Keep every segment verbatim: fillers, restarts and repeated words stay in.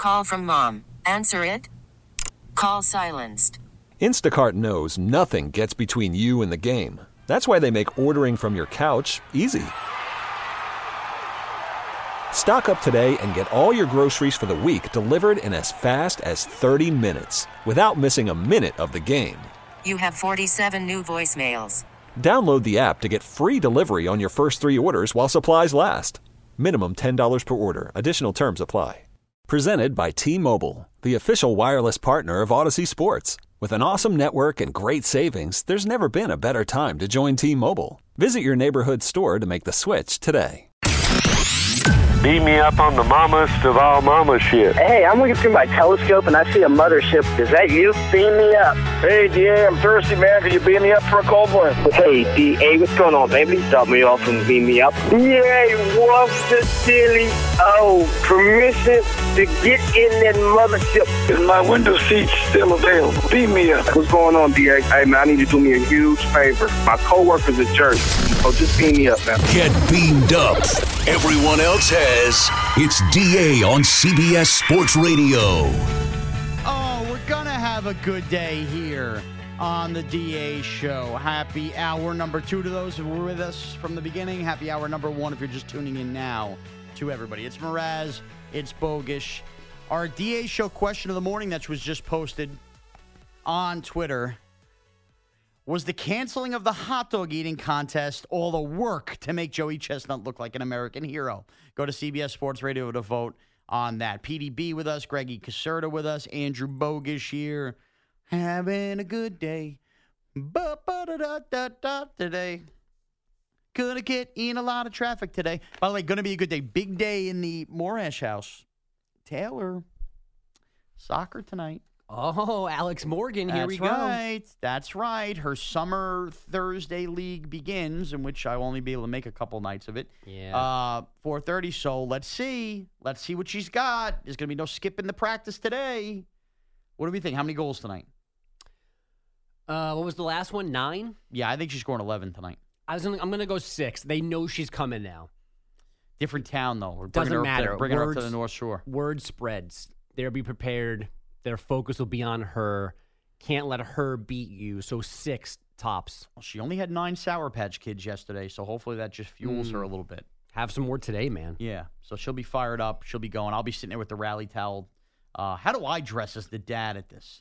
Call from mom. Answer it. Call silenced. Instacart knows nothing gets between you and the game. That's why they make ordering from your couch easy. Stock up today and get all your groceries for the week delivered in as fast as thirty minutes without missing a minute of the game. You have forty-seven new voicemails. Download the app to get free delivery on your first three orders while supplies last. Minimum ten dollars per order. Additional terms apply. Presented by T-Mobile, the official wireless partner of Odyssey Sports. With an awesome network and great savings, there's never been a better time to join T-Mobile. Visit your neighborhood store to make the switch today. Beat me up on the mammoth of all mama shit. Hey, I'm looking through my telescope and I see a mothership. Is that you? Beam me up. Hey, D A, I'm thirsty, man. Can you beam me up for a cold one? Hey, D A, what's going on, baby? Stop me off and beam me up. Yay, what's the silly? Oh, permission to get in that mothership. Is my window seat still available? Beam me up. What's going on, D A? Hey, man, I need you to do me a huge favor. My coworker's a jerk. So just beam me up, man. Get beamed up. Everyone else has. It's D A on C B S Sports Radio. Oh, we're going to have a good day here on the D A show. Happy hour number two to those who were with us from the beginning. Happy hour number one if you're just tuning in now to everybody. It's Mraz. It's Bogish. Our D A show question of the morning that was just posted on Twitter was the canceling of the hot dog eating contest all the work to make Joey Chestnut look like an American hero? Go to C B S Sports Radio to vote on that. P D B with us, Greggy Caserta with us, Andrew Bogish here. Having a good day. Ba-ba-da-da-da-da today. Gonna get in a lot of traffic today. By the way, gonna be a good day. Big day in the Morash house. Taylor, soccer tonight. Oh, Alex Morgan, here That's we go. That's right. That's right. Her summer Thursday league begins, in which I will only be able to make a couple nights of it. Yeah. Uh, four thirty, so let's see. Let's see what she's got. There's going to be no skipping the practice today. What do we think? How many goals tonight? Uh, what was the last one? Nine? Yeah, I think she's scoring eleven tonight. I was gonna, I'm going to go six. They know she's coming now. Different town, though. We're Doesn't her matter. Up, bringing Words, her up to the North Shore. Word spreads. They'll be prepared. Their focus will be on her. Can't let her beat you. So six tops. Well, she only had nine Sour Patch Kids yesterday, so hopefully that just fuels mm. her a little bit. Have some more today, man. Yeah. So she'll be fired up. She'll be going. I'll be sitting there with the rally towel. Uh, how do I dress as the dad at this?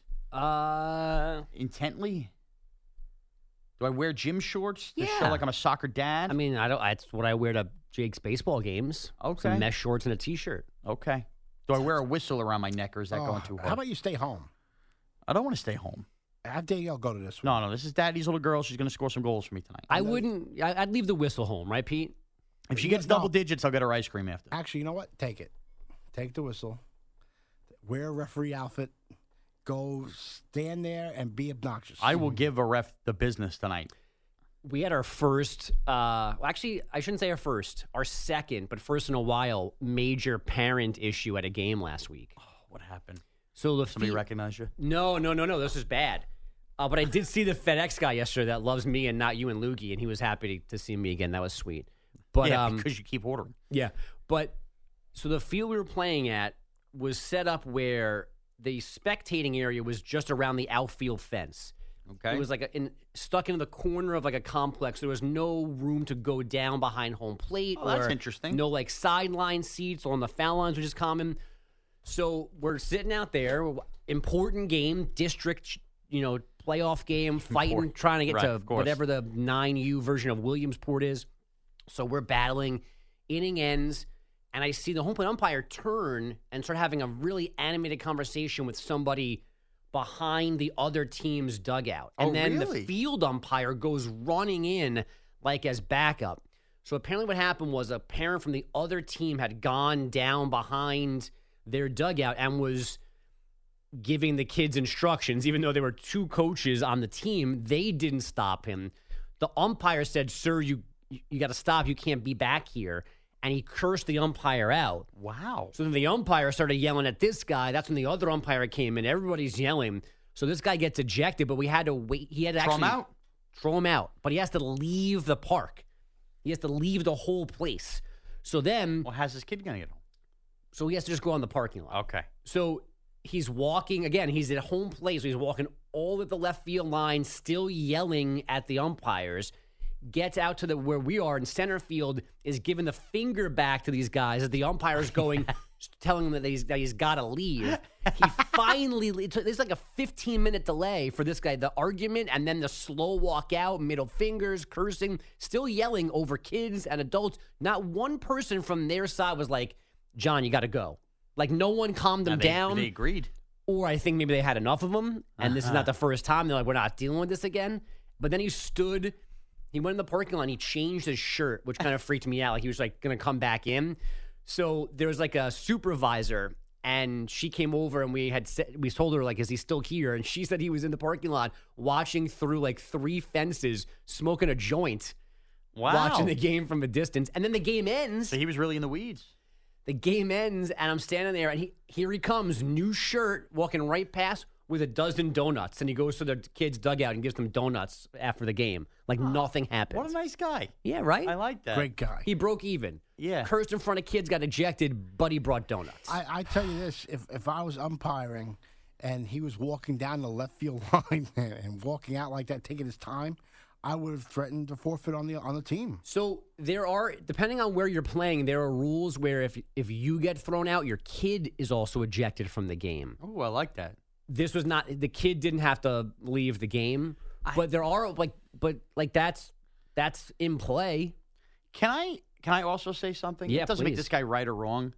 Uh, Intently? Do I wear gym shorts to yeah. show like I'm a soccer dad? I mean, I don't. That's what I wear to Jake's baseball games. Okay. Some mesh shorts and a T-shirt. Okay. Do I wear a whistle around my neck, or is that oh, going too hard? How about you stay home? I don't want to stay home. Have Danielle go to this one. No, no, this is Daddy's little girl. She's going to score some goals for me tonight. I wouldn't. I'd leave the whistle home, right, Pete? If she gets double digits, I'll get her ice cream after. Actually, you know what? Take it. Take the whistle. Wear a referee outfit. Go stand there and be obnoxious. I will give a ref the business tonight. We had our first, uh, well, actually, I shouldn't say our first, our second, but first in a while, major parent issue at a game last week. Oh, what happened? So the Somebody fe- recognize you? No, no, no, no. This is bad. Uh, but I did see the FedEx guy yesterday that loves me and not you and Loogie, and he was happy to, to see me again. That was sweet. But yeah, um, because you keep ordering. Yeah. But so the field we were playing at was set up where the spectating area was just around the outfield fence. Okay. It was like a, in, stuck in the corner of like a complex. There was no room to go down behind home plate. Oh, that's or interesting. No like sideline seats on the foul lines, which is common. So we're sitting out there, important game, district, you know, playoff game, fighting, Important. trying to get Right, to of course. whatever the nine U version of Williamsport is. So we're battling. Inning ends, and I see the home plate umpire turn and start having a really animated conversation with somebody behind the other team's dugout. And Oh, then really? the field umpire goes running in like as backup. So apparently what happened was a parent from the other team had gone down behind their dugout and was giving the kids instructions, even though there were two coaches on the team. They didn't stop him. The umpire said, sir, you you got to stop. You can't be back here. And he cursed the umpire out. Wow. So then the umpire started yelling at this guy. That's when the other umpire came in. Everybody's yelling. So this guy gets ejected, but we had to wait. He had to Throw actually him out? throw him out. But he has to leave the park. He has to leave the whole place. So then Well, how's this kid going to get home? So he has to just go on the parking lot. Okay. So he's walking, again, he's at home plate, so he's walking all at the left field line, still yelling at the umpires. Gets out to the where we are in center field, is giving the finger back to these guys as the umpire's going, telling him that he's, that he's got to leave. He finally, there's like a fifteen minute delay for this guy, the argument, and then the slow walk out, middle fingers, cursing, still yelling over kids and adults. Not one person from their side was like, John, you got to go. Like, no one calmed them Now they, down. They agreed. Or I think maybe they had enough of them, and uh-huh. this is not the first time. They're like, we're not dealing with this again. But then he stood, he went in the parking lot, and he changed his shirt, which kind of freaked me out. Like, he was, like, going to come back in. So there was, like, a supervisor, and she came over, and we had said, we told her, like, is he still here? And she said he was in the parking lot watching through, like, three fences, smoking a joint, wow. watching the game from a distance. And then the game ends. So he was really in the weeds. The game ends, and I'm standing there, and he, here he comes, new shirt, walking right past with a dozen donuts. And he goes to the kids' dugout and gives them donuts after the game. Like huh. nothing happened. What a nice guy. Yeah, right? I like that. Great guy. He broke even. Yeah. Cursed in front of kids, got ejected, but he brought donuts. I, I tell you this, if, if I was umpiring and he was walking down the left field line and walking out like that, taking his time, I would have threatened to forfeit on the on the team. So there are, depending on where you're playing, there are rules where if if you get thrown out, your kid is also ejected from the game. Oh, I like that. This was not, the kid didn't have to leave the game, I, but there are like, but like that's that's in play. Can I can I also say something? Yeah, it doesn't please. make this guy right or wrong.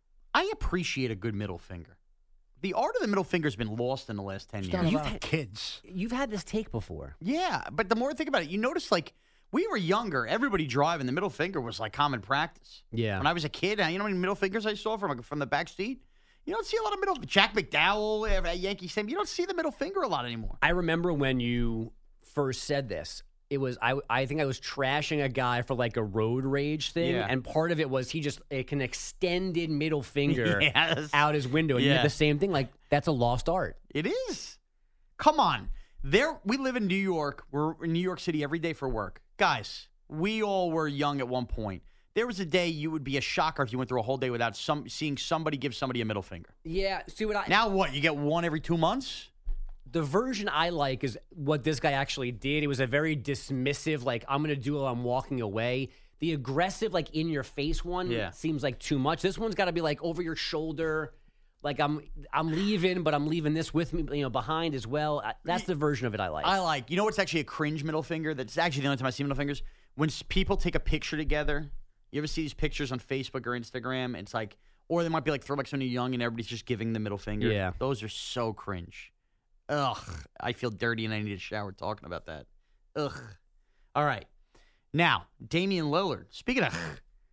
I appreciate a good middle finger. The art of the middle finger has been lost in the last ten it's years. Not You've about had, kids. You've had this take before. Yeah, but the more I think about it, you notice like we were younger, everybody driving, the middle finger was like common practice. Yeah. When I was a kid, you know how many middle fingers I saw from from the back seat? You don't see a lot of middle. Jack McDowell at Yankee Stadium. You don't see the middle finger a lot anymore. I remember when you first said this. It was I. I think I was trashing a guy for like a road rage thing, Yeah. and part of it was he just like an extended middle finger Yes. out his window, and Yeah. you did the same thing. Like that's a lost art. It is. Come on. There, we live in New York. We're in New York City every day for work. Guys, we all were young at one point. There was a day you would be a shocker if you went through a whole day without some seeing somebody give somebody a middle finger. Yeah. See what I Now what? You get one every two months? The version I like is what this guy actually did. It was a very dismissive, like, I'm going to do it, I'm walking away. The aggressive, like, in-your-face one Yeah. seems like too much. This one's got to be, like, over your shoulder. Like, I'm I'm leaving, but I'm leaving this with me, you know, behind as well. I, that's the version of it I like. I like. You know what's actually a cringe middle finger? That's actually the only time I see middle fingers? When s- people take a picture together. You ever see these pictures on Facebook or Instagram? It's like, or they might be like throwbacks when you're young and everybody's just giving the middle finger. Yeah. Those are so cringe. Ugh. I feel dirty and I need a shower talking about that. Ugh. All right. Now, Damian Lillard. Speaking of,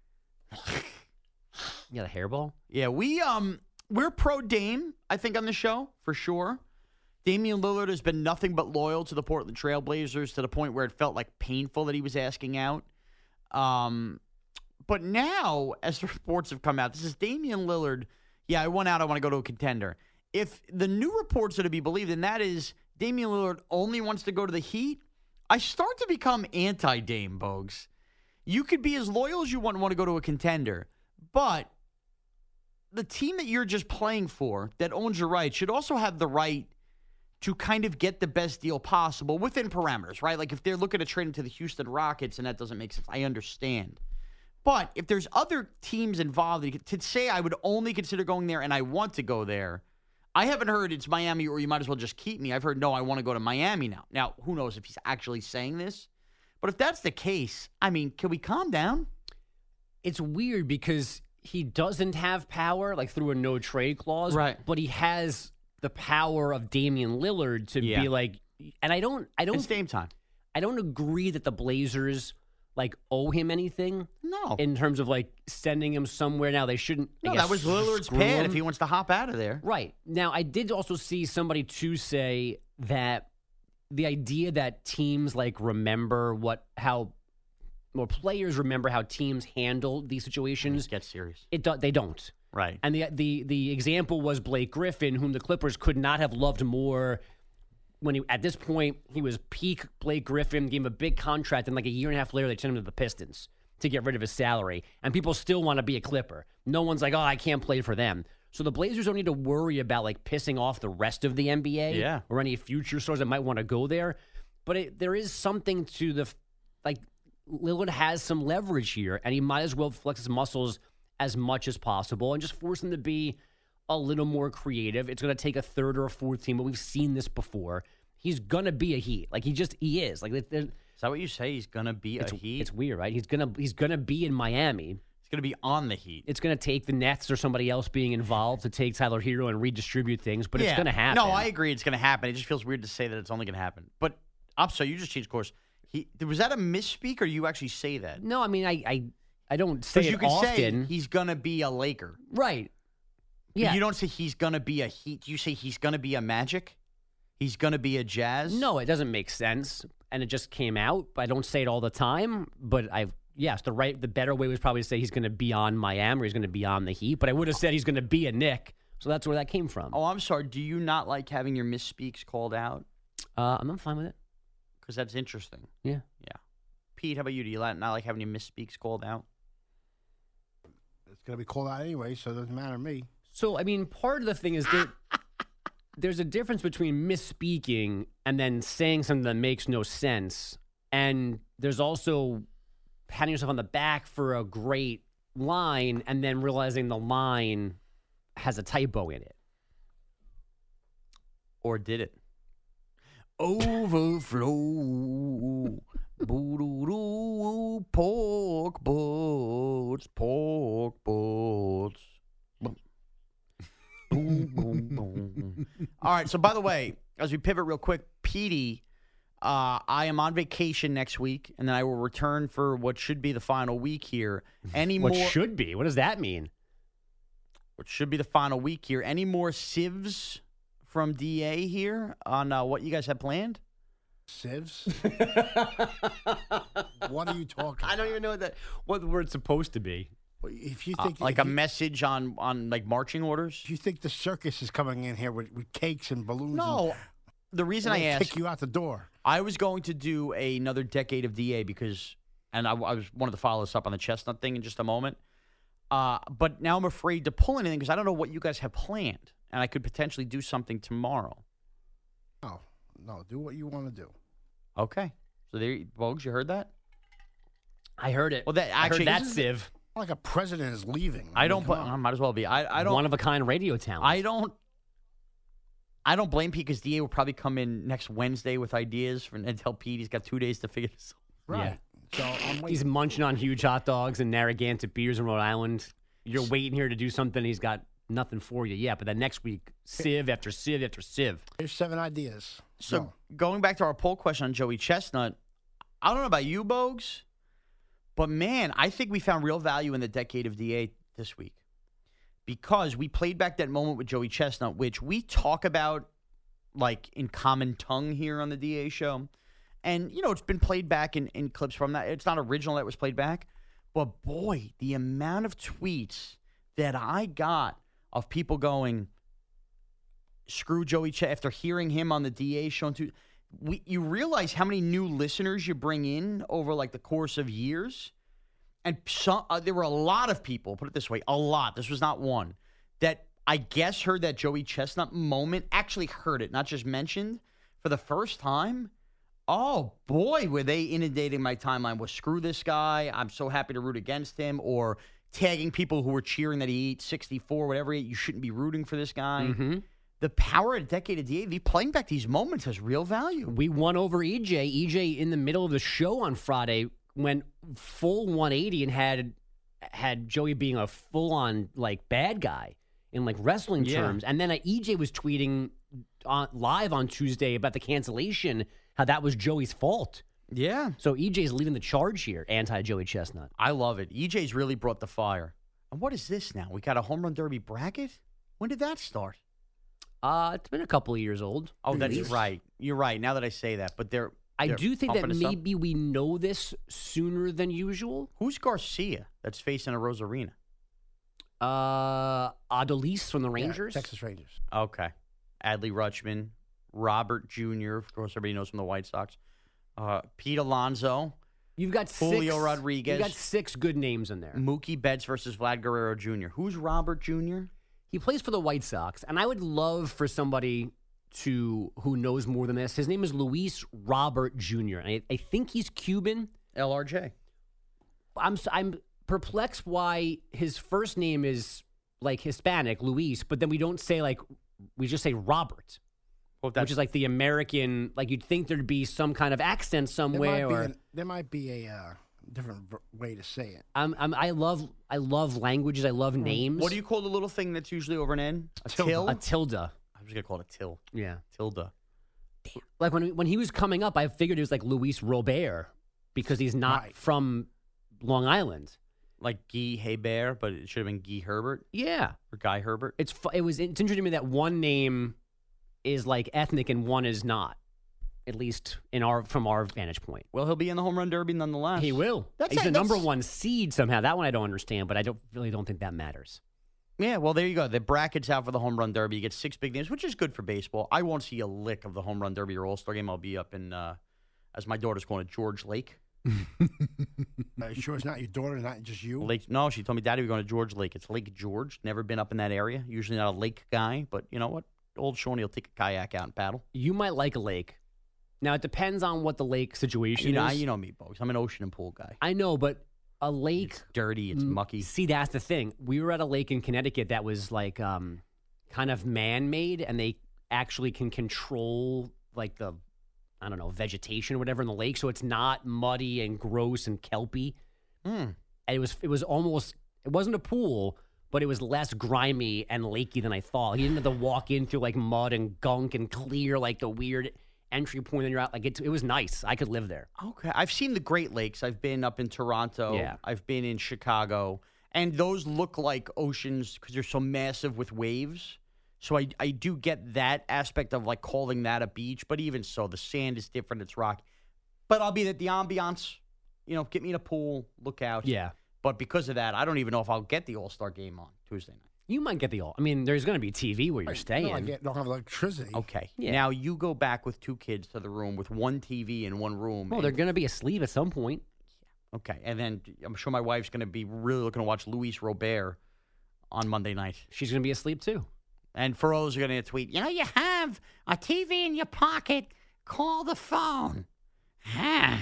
You got a hairball? yeah, we um we're pro Dame, I think, on the show for sure. Damian Lillard has been nothing but loyal to the Portland Trailblazers to the point where it felt like painful that he was asking out. Um, but now, as the reports have come out, this is Damian Lillard. Yeah, I want out. I want to go to a contender. If the new reports are to be believed, and that is Damian Lillard only wants to go to the Heat, I start to become anti-Dame, Bogues. You could be as loyal as you want, want to go to a contender, but the team that you're just playing for that owns your rights should also have the right to kind of get the best deal possible within parameters, right? Like if they're looking to trade him to the Houston Rockets and that doesn't make sense, I understand. But if there's other teams involved, to say I would only consider going there and I want to go there, I haven't heard it's Miami or you might as well just keep me. I've heard, no, I want to go to Miami now. Now, who knows if he's actually saying this? But if that's the case, I mean, can we calm down? It's weird because he doesn't have power, like through a no-trade clause. Right. But he has the power of Damian Lillard to Yeah. be like, and I don't, I don't, It's Dame time. I don't agree that the Blazers like owe him anything. No. In terms of like sending him somewhere. Now they shouldn't. I No, guess, that was Lillard's screw pad him. if he wants to hop out of there. Right. Now, I did also see somebody to say that the idea that teams like remember what, how, or players remember how teams handle these situations. Get serious. It do, they don't. Right. And the the the example was Blake Griffin, whom the Clippers could not have loved more. When he at this point he was peak Blake Griffin, gave him a big contract, and like a year and a half later they sent him to the Pistons. to get rid of his salary, and people still want to be a Clipper. No one's like, oh, I can't play for them. So the Blazers don't need to worry about like pissing off the rest of the N B A Yeah. or any future stars that might want to go there. But it, there is something to the like Lillard has some leverage here, and he might as well flex his muscles as much as possible and just force him to be a little more creative. It's going to take a third or a fourth team, but we've seen this before. He's going to be a Heat. Like he just he is. Like Is that what you say? He's gonna be it's, a Heat. It's weird, right? He's gonna he's gonna be in Miami. He's gonna be on the Heat. It's going to take the Nets or somebody else being involved to take Tyler Hero and redistribute things, but Yeah. it's going to happen. No, I agree. It's gonna happen. It just feels weird to say that it's only gonna happen. But I'm sorry, you just changed course. He was that a misspeak, or you actually say that? No, I mean I I, I don't say Because it you can often. say he's gonna be a Laker. Right. But Yeah. you don't say he's gonna be a Heat. You say he's gonna be a Magic. He's gonna be a Jazz. No, it doesn't make sense, and it just came out. I don't say it all the time, but I yes, the right, the better way was probably to say he's going to be on Miami or he's going to be on the Heat. But I would have said he's going to be a Knick, so that's where that came from. Oh, I'm sorry. Do you not like having your misspeaks called out? Uh, I'm not fine with it. Because that's interesting. Yeah, yeah. Pete, how about you? Do you not like having your misspeaks called out? It's going to be called out anyway, so it doesn't matter to me. So I mean, part of the thing is that. There's a difference between misspeaking and then saying something that makes no sense. And there's also patting yourself on the back for a great line and then realizing the line has a typo in it. Or did it? Overflow. Boo-doo-doo, pork boats, pork boats. Boom, boom, boom. All right. So, by the way, as we pivot real quick, Petey, uh, I am on vacation next week, and then I will return for what should be the final week here. Any What more? should be? What does that mean? What should be the final week here? Any more sieves from D A here on uh, what you guys have planned? Sieves? What are you talking I don't about? even know that what the word's supposed to be. If you Uh, think like if a you, message on on like marching orders? if you think the circus is coming in here with, with cakes and balloons, No. The and, reason I they'll asked, kick you out the door. I was going to do another decade of D A because, and I, I was wanted to follow this up on the chestnut thing in just a moment. Uh, but now I'm afraid to pull anything because I don't know what you guys have planned, and I could potentially do something tomorrow. No, no, do what you want to do. Okay, so there, Bogues, you heard that? I heard it. Well, that I actually, heard that this is- Civ. Like a president is leaving. I mean, don't. come But on. I might as well be. I, I don't. One of a kind radio talent. I don't. I don't blame Pete because D A will probably come in next Wednesday with ideas for, and tell Pete he's got two days to figure this out. Right. So I'm He's waiting. munching on huge hot dogs and Narragansett beers in Rhode Island. You're waiting here to do something. He's got nothing for you. Yeah, but then next week, sieve after sieve after sieve. Here's seven ideas. So Go. going back to our poll question on Joey Chestnut, I don't know about you, Bogues, but man, I think we found real value in the decade of D A this week because we played back that moment with Joey Chestnut, which we talk about like in common tongue here on the D A show. And, you know, it's been played back in, in clips from that. It's not original that was played back. But, boy, the amount of tweets that I got of people going, screw Joey Ch after hearing him on the D A show. Too, we, you realize how many new listeners you bring in over, like, the course of years? And some, uh, there were a lot of people, put it this way, a lot, this was not one, that I guess heard that Joey Chestnut moment, actually heard it, not just mentioned, for the first time. Oh, boy, were they inundating my timeline with screw this guy, I'm so happy to root against him, or tagging people who were cheering that he ate sixty-four, whatever he ate, you shouldn't be rooting for this guy. Mm-hmm. The power of a decade of D A, the playing back these moments has real value. We won over E J. E J in the middle of the show on Friday went full one eighty and had had Joey being a full-on, like, bad guy in, like, wrestling Yeah. terms. And then uh, E J was tweeting on, live on Tuesday about the cancellation, how that was Joey's fault. Yeah. So E J's leading the charge here, anti-Joey Chestnut. I love it. E J's really brought the fire. And what is this now? We got a home run derby bracket? When did that start? Uh, it's been a couple of years old. Oh, that's right. You're right. Now that I say that, but they're. I they're do think that pumping us up. maybe we know this sooner than usual. Who's Garcia that's facing a Rosarina? Uh, Adolis from the Yeah, Rangers. Texas Rangers. Okay. Adley Rutschman, Robert Junior, of course, everybody knows from the White Sox. Uh, Pete Alonso. You've got six, Julio Rodriguez. You got six good names in there. Mookie Betts versus Vlad Guerrero Junior Who's Robert Junior? He plays for the White Sox, and I would love for somebody to who knows more than this. His name is Luis Robert Junior And I, I think he's Cuban. L R J. I'm s- I'm perplexed why his first name is like Hispanic, Luis, but then we don't say like we just say Robert, Well, which is like the American. Like you'd think there'd be some kind of accent There somewhere. might be, Or an, there might be a uh, different v- way to say it. I'm, I'm I love I love languages. I love names. What do you call the little thing that's usually over an N? A Tilde. till? A tilde. I was going to call it a till. Yeah. Tilde. Like when when he was coming up, I figured it was like Luis Robert because he's not Right. from Long Island. Like Guy Hebert, but it should have been Guy Herbert Yeah, or Guy Herbert. it's fu- it was it's interesting to me that one name is like ethnic and one is not. At least in our from our vantage point, Well, he'll be in the home run derby nonetheless. he will. That's He's it, the number that's- one seed somehow. That one I don't understand, but I don't really don't think that matters. Yeah, well, there you go. The bracket's out for the home run derby. You get six big names, which is good for baseball. I won't see a lick of the home run derby or All Star game. I'll be up in, uh, as my daughter's calling it, George Lake. Are you sure it's not your daughter, not just you? Lake. No, she told me, Daddy, we're going to George Lake. It's Lake George. Never been up in that area. Usually not a lake guy, but you know what? Old Shawnee will take a kayak out and paddle. You might like a lake. Now it depends on what the lake situation You know, is. you know me, folks. I'm an ocean and pool guy. I know, but a lake It's dirty. It's Mm, mucky. See, that's the thing. We were at a lake in Connecticut that was like um, kind of man-made, and they actually can control like the, I don't know, vegetation or whatever in the lake, so it's not muddy and gross and kelpy. Mm. And it was it was almost it wasn't a pool, but it was less grimy and lakey than I thought. You didn't have to walk in through like mud and gunk and clear like the weird entry point, and you're out. Like it, it was nice. I could live there. Okay. I've seen the Great Lakes. I've been up in Toronto. Yeah. I've been in Chicago. And those look like oceans because they're so massive with waves. So I, I do get that aspect of like calling that a beach. But even so, the sand is different. It's rock. But I'll be at the ambiance. You know, get me in a pool, look out. Yeah. But because of that, I don't even know if I'll get the All-Star game on Tuesday night. You might get the all. I mean, there's going to be T V where you're Right, staying. no, I get- don't have electricity. Okay. Yeah. Now you go back with two kids to the room with one T V in one room. Well, and- they're going to be asleep at some point. Okay. And then I'm sure my wife's going to be really looking to watch Luis Robert on Monday night. She's going to be asleep too. And Feroz are going to tweet, you know, you have a T V in your pocket. Call the phone. Huh.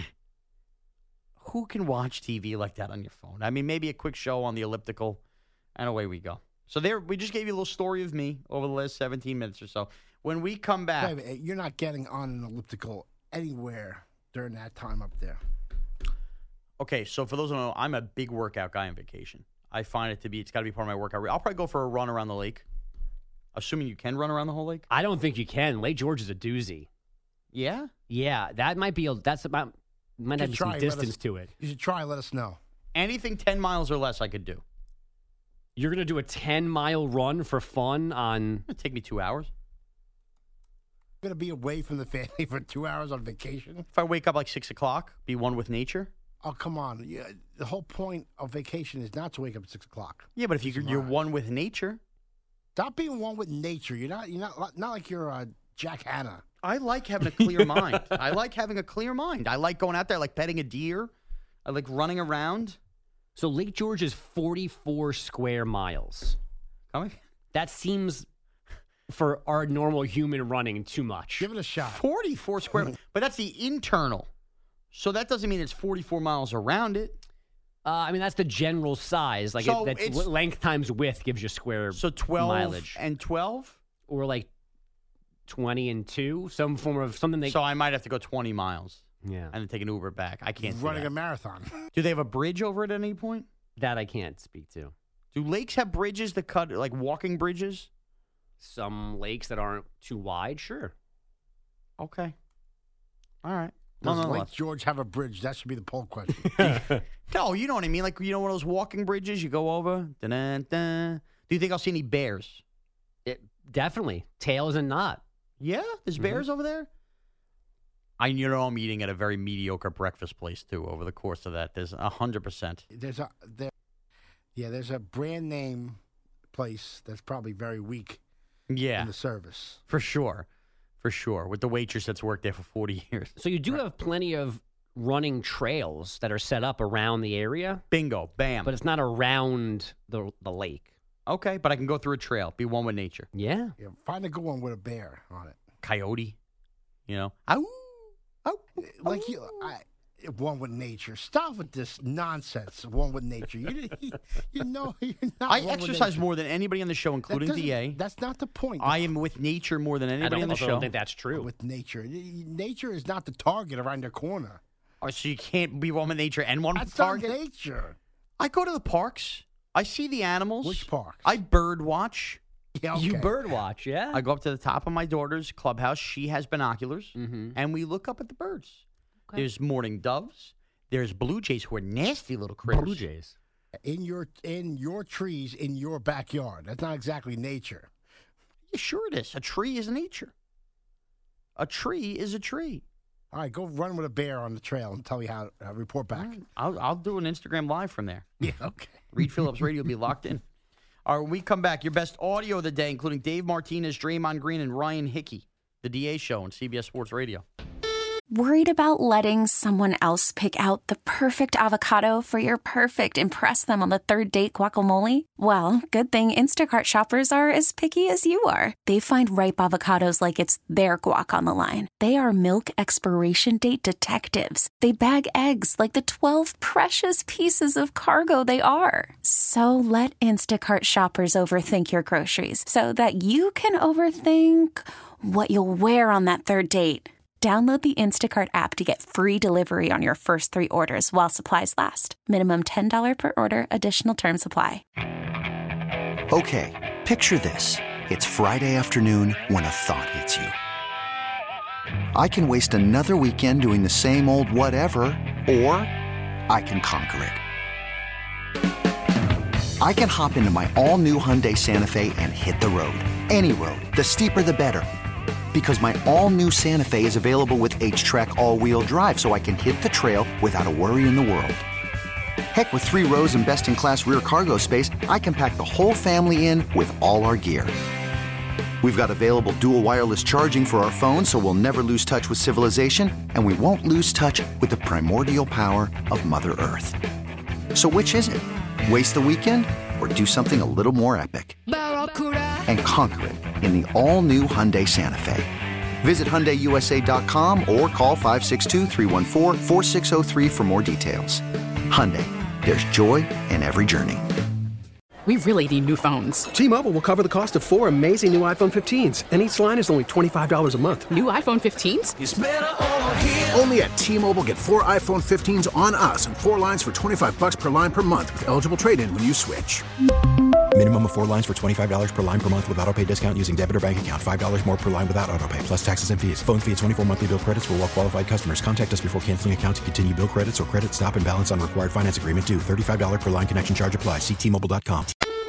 Who can watch T V like that on your phone? I mean, maybe a quick show on the elliptical, and away we go. So there, we just gave you a little story of me over the last seventeen minutes or so. When we come back, Wait, wait, you're not getting on an elliptical anywhere during that time up there. okay, so for those who don't know, I'm a big workout guy on vacation. I find it to be, it's got to be part of my workout. I'll probably go for a run around the lake, assuming you can run around the whole lake. I don't think you can. Lake George is a doozy. Yeah? Yeah, that might be a, that's about, might have Just some try, let us- distance to it. You should try. Let us know. Anything ten miles or less I could do. You're going to do a ten mile run for fun on, It'd take me two hours. Going to be away from the family for two hours on vacation. If I wake up like six o'clock, be one with nature. Oh, come on. Yeah, the whole point of vacation is not to wake up at six o'clock. Yeah, but if you, Come you're on. one with nature, Stop being one with nature. You're not. You're not. Not like you're uh, Jack Hanna. I like having a clear mind. I like having a clear mind. I like going out there, I like petting a deer. I like running around. so Lake George is forty-four square miles. Coming? That seems for our normal human running too much. Give it a shot. forty-four square, but that's the internal. So that doesn't mean it's forty-four miles around it. Uh, I mean, that's the general size. Like So it, that's it's- length times width gives you square So twelve mileage. and twelve. Or like twenty and two, some form of something they. So I might have to go twenty miles yeah, and then take an Uber back. I can't do Running that. a marathon. Do they have a bridge over it at any point? that I can't speak to. Do lakes have bridges that cut, like walking bridges? Some lakes that aren't too wide, sure. Okay. All right. Does Nonetheless. Lake George have a bridge? That should be the poll question. No, you know what I mean. Like, you know, one of those walking bridges you go over. Dun-dun-dun. Do you think I'll see any bears? It, definitely tails and not. Yeah, Mm-hmm. there's bears over there. I you know I'm eating at a very mediocre breakfast place too. Over the course of that, there's a hundred percent. There's a there, yeah. There's a brand name place that's probably very weak Yeah, in the service. for sure, for sure. With the waitress that's worked there for forty years. So you do have plenty of running trails that are set up around the area. Bingo. Bam. But it's not around the the lake. Okay, but I can go through a trail, be one with nature. Yeah. Yeah, find a good one with a bear on it. Coyote, you know. Ow, ow, Like ow. you, I, one with nature. Stop with this nonsense. One with nature. You, you, you know, you're not. I one with exercise nature. more than anybody on the show, That including doesn't- D A. That's not the point. I am with nature more than I anybody don't, on the also show. don't think that's true. with nature. Nature is not the target around the corner. Oh, so you can't be one with nature and one with That's target. not nature. I go to the parks. I see the animals. Which parks? I bird watch. Yeah, You okay. bird watch, yeah? I go up to the top of my daughter's clubhouse. She has binoculars, Mhm. and we look up at the birds. There's mourning doves. There's blue jays who are nasty little critters. Blue Jays. in your in your trees in your backyard. That's not exactly nature. Yeah, sure it is. A tree is nature. A tree is a tree. All right, go run with a bear on the trail and tell me how. Uh, report back. I'll, I'll do an Instagram live from there. Yeah, okay. Reed Phillips Radio will be locked in. All right, when we come back, your best audio of the day, including Dave Martinez, Draymond Green, and Ryan Hickey, the D A show on C B S Sports Radio. Worried about letting someone else pick out the perfect avocado for your perfect impress them on the third date guacamole? Well, good thing Instacart shoppers are as picky as you are. They find ripe avocados like it's their guac on the line. They are milk expiration date detectives. They bag eggs like the twelve precious pieces of cargo they are. So let Instacart shoppers overthink your groceries so that you can overthink what you'll wear on that third date. Download the Instacart app to get free delivery on your first three orders while supplies last. Minimum ten dollars per order. Additional terms apply. Okay, picture this. It's Friday afternoon when a thought hits you. I can waste another weekend doing the same old whatever, or I can conquer it. I can hop into my all-new Hyundai Santa Fe and hit the road. Any road. The steeper, the better. Because my all-new Santa Fe is available with H-Track all-wheel drive, so I can hit the trail without a worry in the world. Heck, with three rows and best-in-class rear cargo space, I can pack the whole family in with all our gear. We've got available dual wireless charging for our phones, so we'll never lose touch with civilization, and we won't lose touch with the primordial power of Mother Earth. So which is it? Waste the weekend or do something a little more epic? And conquer it in the all-new Hyundai Santa Fe. Visit Hyundai U S A dot com or call five six two, three one four, four six zero three for more details. Hyundai, there's joy in every journey. We really need new phones. T-Mobile will cover the cost of four amazing new iPhone fifteens, and each line is only twenty-five dollars a month. New iPhone fifteens? It's better over here. Only at T-Mobile, get four iPhone fifteens on us and four lines for twenty-five bucks per line per month with eligible trade-in when you switch. Minimum of four lines for twenty-five dollars per line per month with autopay discount using debit or bank account. five dollars more per line without autopay, plus taxes and fees. Phone fee at twenty-four monthly bill credits for well-qualified customers. Contact us before canceling account to continue bill credits or credit stop and balance on required finance agreement due. thirty-five dollars per line connection charge applies. See T Mobile dot com.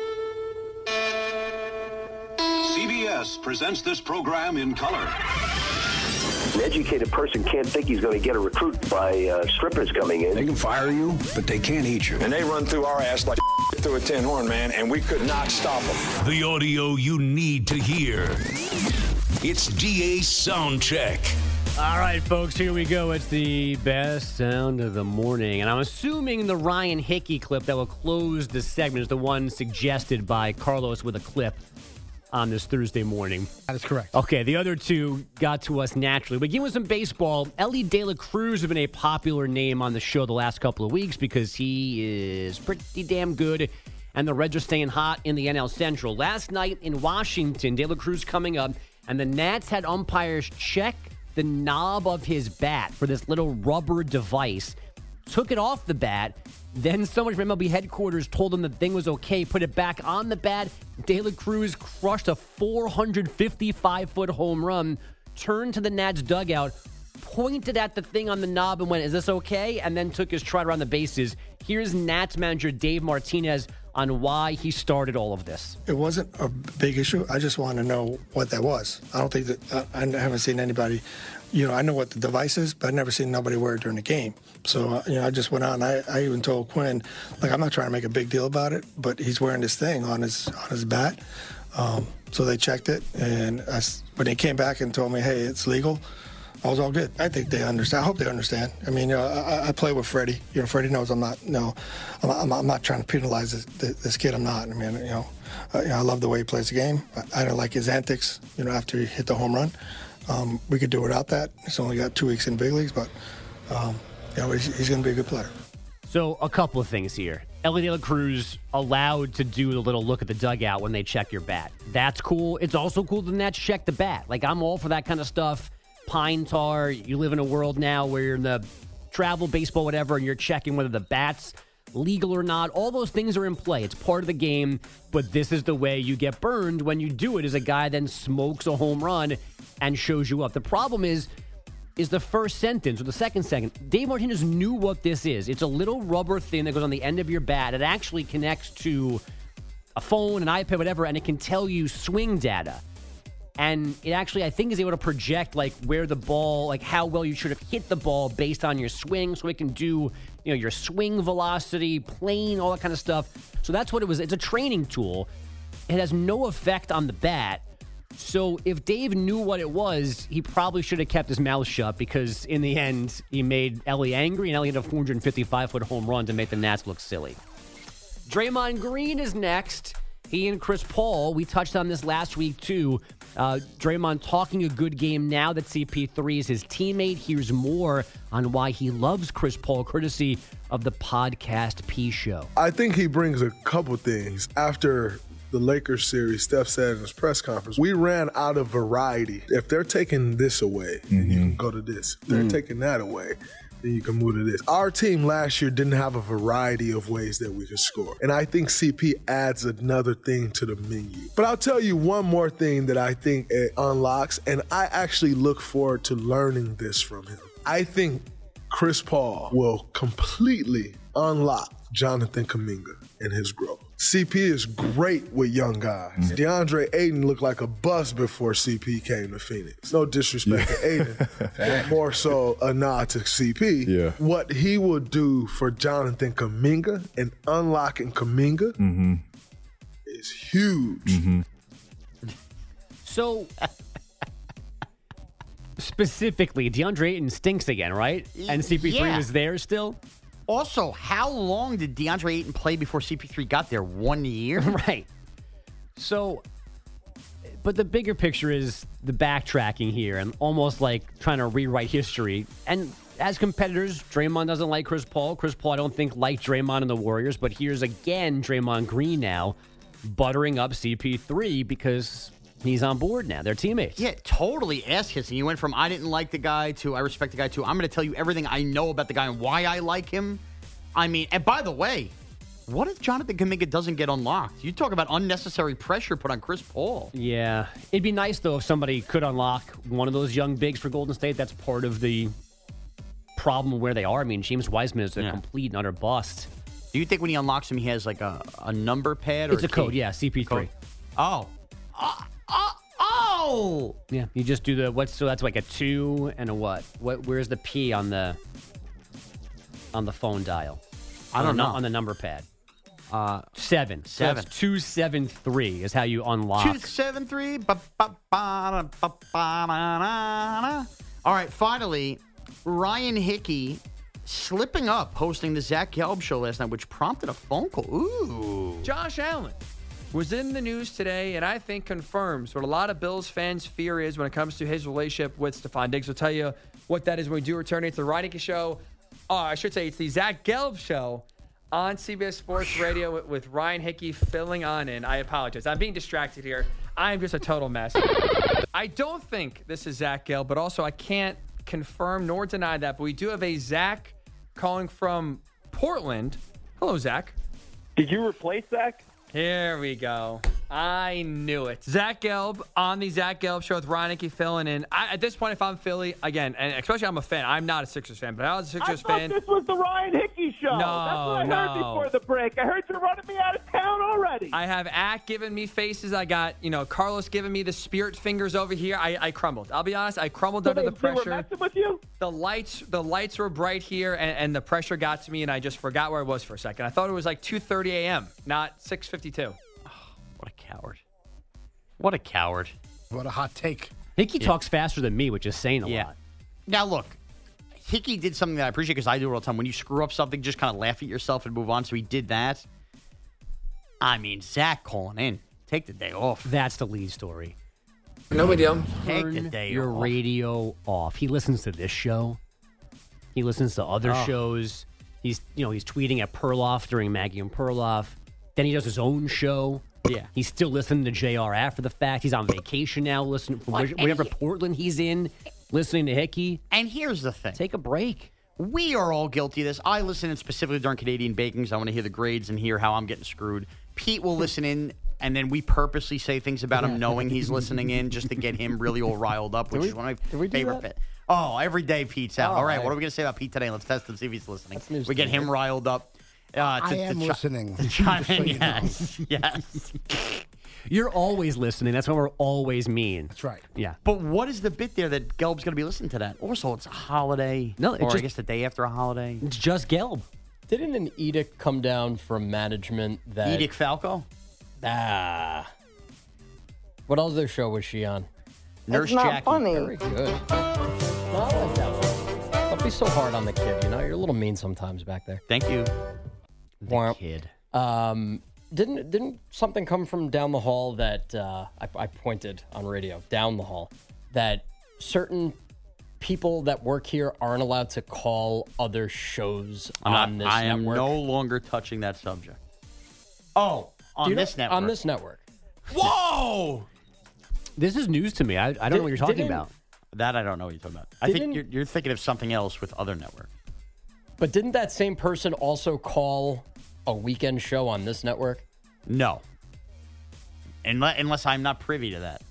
C B S presents this program in color. An educated person can't think he's going to get a recruit by uh, strippers coming in. They can fire you, but they can't eat you. And they run through our ass like through a tin horn, man, and we could not stop them. The audio you need to hear. It's D A Soundcheck. All right, folks, here we go. It's the best sound of the morning. And I'm assuming the Ryan Hickey clip that will close the segment is the one suggested by Carlos with a clip on this Thursday morning. That is correct. Okay, the other two got to us naturally. Begin with some baseball. Ellie De La Cruz has been a popular name on the show the last couple of weeks because he is pretty damn good, and the Reds are staying hot in the N L Central. Last night in Washington, De La Cruz coming up, and the Nats had umpires check the knob of his bat for this little rubber device, took it off the bat. Then someone from M L B headquarters told him the thing was okay, put it back on the bat. De La Cruz crushed a four hundred fifty-five foot home run, turned to the Nats dugout, pointed at the thing on the knob and went, "Is this okay?" And then took his trot around the bases. Here's Nats manager Dave Martinez on why he started all of this. It wasn't a big issue. I just want to know what that was. I don't think that, I, I haven't seen anybody, you know, I know what the device is, but I've never seen nobody wear it during the game. So, uh, you know, I just went on. I, I even told Quinn, like, I'm not trying to make a big deal about it, but he's wearing this thing on his on his bat. Um, so they checked it, and I, when they came back and told me, hey, it's legal, I was all good. I think they understand. I hope they understand. I mean, you know, I, I play with Freddie. You know, Freddie knows I'm not. No, I'm not, I'm not, I'm not trying to penalize this, this kid. I'm not. I mean, you know, uh, you know, I love the way he plays the game. I, I don't like his antics. You know, after he hit the home run, um, we could do without that. He's only got two weeks in the big leagues, but um, you know, he's, he's going to be a good player. So a couple of things here. Elly De La Cruz allowed to do the little look at the dugout when they check your bat. That's cool. It's also cool to not check the bat. Like, I'm all for that kind of stuff. Pine tar. You live in a world now where you're in the travel, baseball, whatever, and you're checking whether the bat's legal or not. All those things are in play. It's part of the game, but this is the way you get burned when you do it, is a guy then smokes a home run and shows you up. The problem is, is the first sentence or the second sentence. Dave Martinez knew what this is. It's a little rubber thing that goes on the end of your bat. It actually connects to a phone, an iPad, whatever, and it can tell you swing data. And it actually, I think, is able to project, like, where the ball, like, how well you should have hit the ball based on your swing. So it can do, you know, your swing velocity, plane, all that kind of stuff. So that's what it was. It's a training tool. It has no effect on the bat. So if Dave knew what it was, he probably should have kept his mouth shut, because in the end, he made Elly angry, and Elly hit a four hundred fifty-five foot home run to make the Nats look silly. Draymond Green is next. He and Chris Paul, we touched on this last week too. Uh, Draymond talking a good game now that C P three is his teammate. Here's more on why he loves Chris Paul, courtesy of the Podcast P Show. I think he brings a couple things. After the Lakers series, Steph said in his press conference, we ran out of variety. If they're taking this away, then mm-hmm. you can go to this. If they're mm-hmm. taking that away, then you can move to this. Our team last year didn't have a variety of ways that we could score. And I think C P adds another thing to the menu. But I'll tell you one more thing that I think it unlocks, and I actually look forward to learning this from him. I think Chris Paul will completely unlock Jonathan Kuminga and his growth. C P is great with young guys. Mm-hmm. DeAndre Ayton looked like a bust before C P came to Phoenix. No disrespect yeah. to Ayton, but more so a nod to C P. Yeah. What he will do for Jonathan Kuminga and unlocking Kuminga mm-hmm. is huge. Mm-hmm. So, specifically, DeAndre Ayton stinks again, right? And C P three yeah. was there still? Also, how long did DeAndre Ayton play before C P three got there? One year? Right. So, but the bigger picture is the backtracking here and almost like trying to rewrite history. And as competitors, Draymond doesn't like Chris Paul. Chris Paul, I don't think, liked Draymond and the Warriors. But here's again Draymond Green now buttering up C P three because he's on board now. They're teammates. Yeah, totally ass-kissing. You went from I didn't like the guy to I respect the guy to I'm going to tell you everything I know about the guy and why I like him. I mean, and by the way, what if Jonathan Kuminga doesn't get unlocked? You talk about unnecessary pressure put on Chris Paul. Yeah. It'd be nice, though, if somebody could unlock one of those young bigs for Golden State. That's part of the problem where they are. I mean, James Wiseman is a yeah. complete and utter bust. Do you think when he unlocks him, he has like a, a number pad? Or it's a, a code, yeah, C P three. Oh. Oh. Oh. Oh. Yeah, you just do the, what's, so that's like a two and a what? What? Where's the P on the, on the phone dial? I don't on, know. On the number pad. Uh, seven. Seven. So that's two seven three is how you unlock. Two seven three. Ba, ba, ba, ba, ba, ba, All right, finally, Ryan Hickey slipping up hosting the Zach Gelb show last night, which prompted a phone call. Ooh. Josh Allen was in the news today, and I think confirms what a lot of Bills fans' fear is when it comes to his relationship with Stephon Diggs. We'll tell you what that is when we do return. It's the Ryan Hickey show. Oh, I should say it's the Zach Gelb show on C B S Sports Radio with, with Ryan Hickey filling on in. I apologize. I'm being distracted here. I am just a total mess. I don't think this is Zach Gelb, but also I can't confirm nor deny that. But we do have a Zach calling from Portland. Hello, Zach. Did you replace Zach? Here we go. I knew it. Zach Gelb on the Zach Gelb show with Ryan Hickey filling in. I, at this point, if I'm Philly, again, and especially I'm a fan. I'm not a Sixers fan, but I was a Sixers I thought fan. This was the Ryan Hickey show. No, That's what I no. heard before the break. I heard you're running me out of town already. I have Ack giving me faces. I got, you know, Carlos giving me the spirit fingers over here. I, I crumbled. I'll be honest. I crumbled so under they, the pressure. They were messing with you? The lights, the lights were bright here, and, and the pressure got to me, and I just forgot where I was for a second. I thought it was like two thirty a.m., not six fifty-two. What a coward. What a coward. What a hot take. Hickey Yeah. talks faster than me, which is saying a Yeah. lot. Now, look, Hickey did something that I appreciate because I do it all the time. When you screw up something, just kind of laugh at yourself and move on. So he did that. I mean, Zach calling in. Take the day off. That's the lead story. No big deal. Take the Turn day your off. radio off. He listens to this show. He listens to other Oh. shows. He's, you know, he's tweeting at Perloff during Maggie and Perloff. Then he does his own show. Yeah. He's still listening to J R after the fact. He's on vacation now, listening from What? whatever And he- Portland he's in, listening to Hickey. And here's the thing. Take a break. We are all guilty of this. I listen in specifically during Canadian Bakings. I want to hear the grades and hear how I'm getting screwed. Pete will listen in, and then we purposely say things about him knowing he's listening in just to get him really all riled up, which we- is one of did my we do favorite that? bits. Oh, every day Pete's out. Oh, all right, I- what are we going to say about Pete today? Let's test and see if he's listening. news We get to him me. riled up. Uh, I am chi- listening. To chime Just so in, you know. yes, yes. You're always listening. That's why we're always mean. That's right. Yeah. But what is the bit there that Gelb's going to be listening to that? Also, it's a holiday. No, it or I just- guess the day after a holiday. It's just Gelb. Didn't an edict come down from management that Edict Falco? Ah. What other show was she on? Nurse Jackie. Very good. No, I like that one. Don't be so hard on the kid. You know, you're a little mean sometimes back there. Thank you. The kid. Um, didn't didn't something come from down the hall that uh, I, I pointed on radio down the hall that certain people that work here aren't allowed to call other shows I'm on not- this I am network? no longer touching that subject. Oh, on Do you know- this network. On this network. Whoa! This is news to me. I, I don't know what you're talking Didn't- about. That I don't know what you're talking about. I think Didn't- you're, you're thinking of something else with other network. But didn't that same person also call a weekend show on this network? No. Unless, unless I'm not privy to that.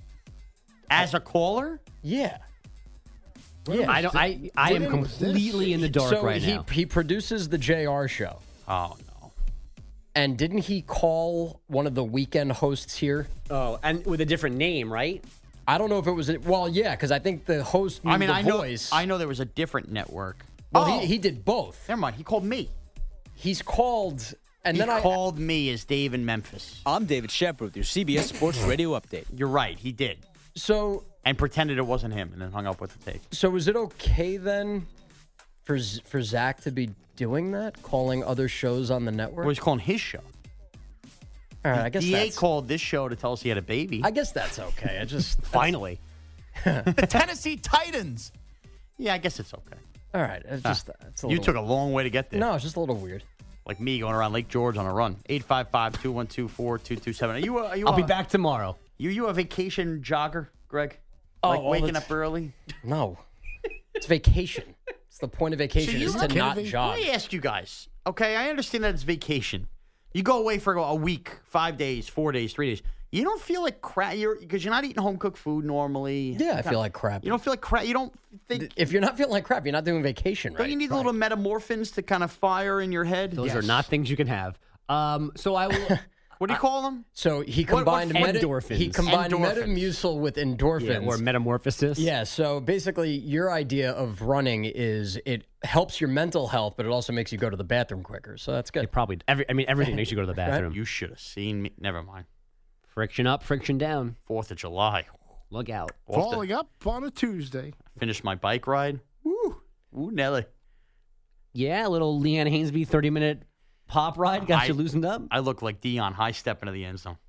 As a caller? Yeah. Yeah, I don't. I I am completely in the dark so right he, now. he produces the J R show. Oh, no. And didn't he call one of the weekend hosts here? Oh, and with a different name, right? I don't know if it was. Well, yeah, because I think the host knew I mean, the I know, voice. I know there was a different network. Well, oh, he, he did both. Never mind. He called me. He's called, and he then I called me as Dave in Memphis. I'm David Shepard with your C B S Sports Radio update. You're right. He did. So and pretended it wasn't him, and then hung up with the tape. So is it okay then for Z- for Zach to be doing that, calling other shows on the network? Well, he's calling his show. All right, I guess D A that's. called this show to tell us he had a baby. I guess that's okay. I just finally. The Tennessee Titans. Yeah, I guess it's okay. All right, it's just it's a You little, took a long way to get there. No, it's just a little weird. Like me going around Lake George on a run. eight five five, two one two, four two two seven. Are you? A, are you I'll a, be back tomorrow. You you a vacation jogger, Greg? Oh, like all waking the up early? No, it's vacation. It's the point of vacation is to not jog. Let me ask you guys. Okay, I understand that it's vacation. You go away for a week, five days, four days, three days. You don't feel like crap. You're because you're not eating home cooked food normally. Yeah, I feel like crap. You don't feel like crap. You don't think. If you're not feeling like crap, you're not doing vacation, right? Don't you need little metamorphins to kind of fire in your head? Those are not things you can have. Um, so I will. What do you call them? So he What- what combined form? meta- Endorphins. He combined Endorphins. Metamucil with endorphins. Yeah, or metamorphosis. Yeah, so basically your idea of running is it helps your mental health, but it also makes you go to the bathroom quicker. So that's good. It probably. Every. I mean, everything makes you go to the bathroom. You should have seen me. Never mind. Friction up, friction down. Fourth of July. Look out. Off the- Falling up on a Tuesday. Finished my bike ride. Woo. Ooh, Nelly. Yeah, a little Leanne Hainsby thirty minute pop ride got I- you loosened up. I look like Dion high stepping into the end zone.